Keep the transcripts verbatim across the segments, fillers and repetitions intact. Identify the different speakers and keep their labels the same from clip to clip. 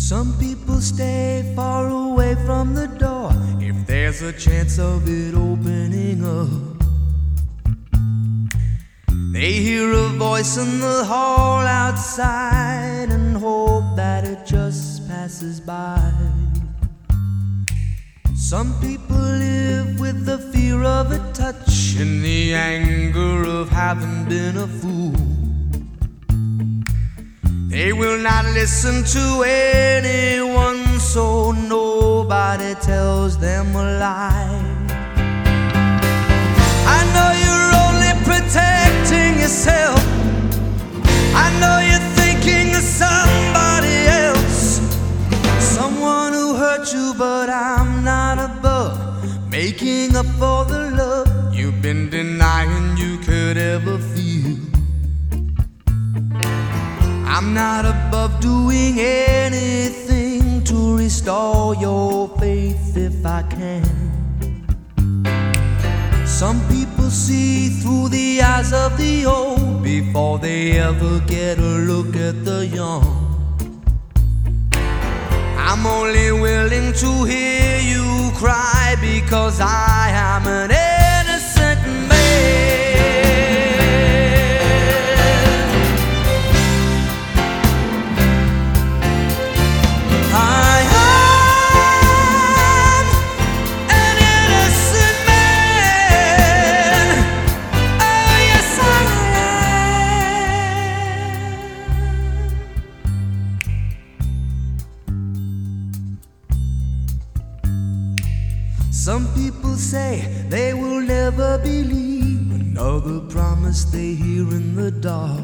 Speaker 1: Some people stay far away from the door if there's a chance of it opening up. They hear a voice in the hall outside and hope that it just passes by. Some people live with the fear of a touch and the anger of having been a fool. They will not listen to anyone, so nobody tells them a lie. I know you're only protecting yourself. I know you're thinking of somebody else, someone who hurt you, but I'm not above making up for the love you've been denying you could ever feel. I'm not above doing anything to restore your faith if I can. Some people see through the eyes of the old before they ever get a look at the young. I'm only willing to hear you cry because I am an innocent man. I am an innocent man. Oh yes I am. Some people say they will never believe another promise they hear in the dark,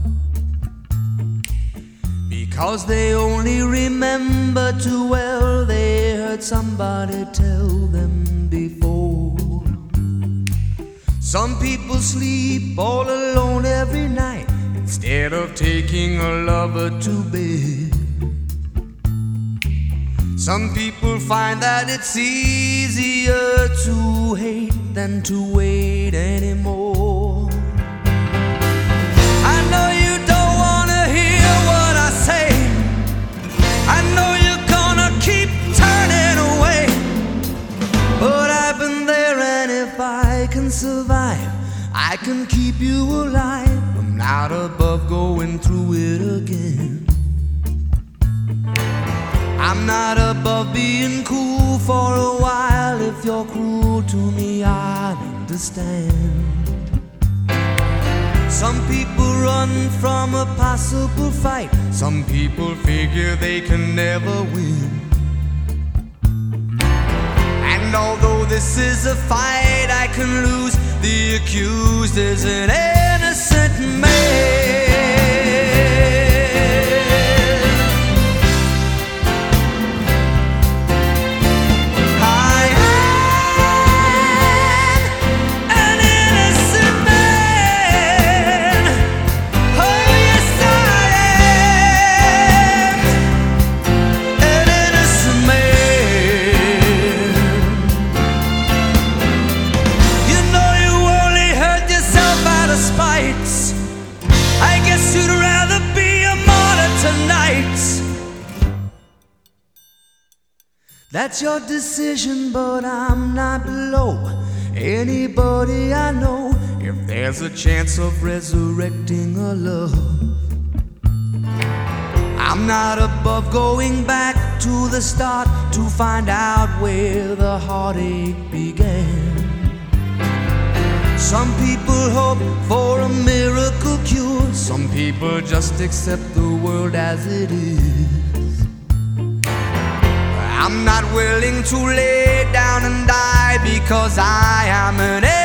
Speaker 1: because they only remember too well they heard somebody tell them before. Some people sleep all alone every night instead of taking a lover to bed. Some people find that it's easier to hate than to wait anymore. I know you don't wanna hear what I say. I know you're gonna keep turning away, but I've been there, and if I can survive, I can keep you alive. I'm not above going through it again. I'm not above being cool for a while. If you're cruel to me, I understand. Some people run from a possible fight. Some people figure they can never win. And although this is a fight I can lose, the accused is an innocent man. You'd rather be a martyr tonight. That's your decision, but I'm not below anybody I know. If there's a chance of resurrecting a love, I'm not above going back to the start to find out where the heartache began. Some people hope for a miracle cure. Some people just accept the world as it is. I'm not willing to lay down and die because I am an